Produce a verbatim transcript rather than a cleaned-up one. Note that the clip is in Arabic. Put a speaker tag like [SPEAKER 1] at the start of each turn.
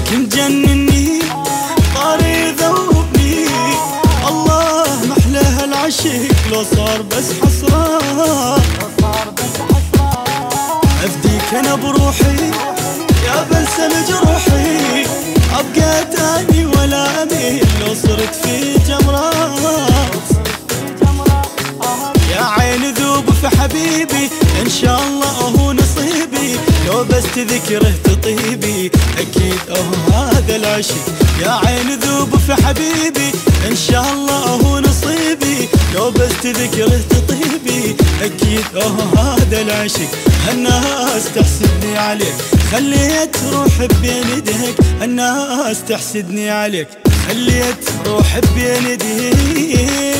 [SPEAKER 1] كنت جنني طاري ذوبني، الله محلى هالعشق لو صار بس حسرة. أفديك أنا بروحي يا بلسم جروحي، أبقى تاني ولا أميل لو صرت في جمرة. يا عين ذوب في حبيبي إن شاء الله هو نصيبي، لو بس تذكره تطيبي أكيد أهو هذا العشق. يا عين ذوب في حبيبي إن شاء الله هو نصيبي، لو بس تذكره تطيبي أكيد أهو هذا العشق. الناس تحسدني عليك خليت روح بين يديك، الناس تحسدني عليك خليت روح بين يديك.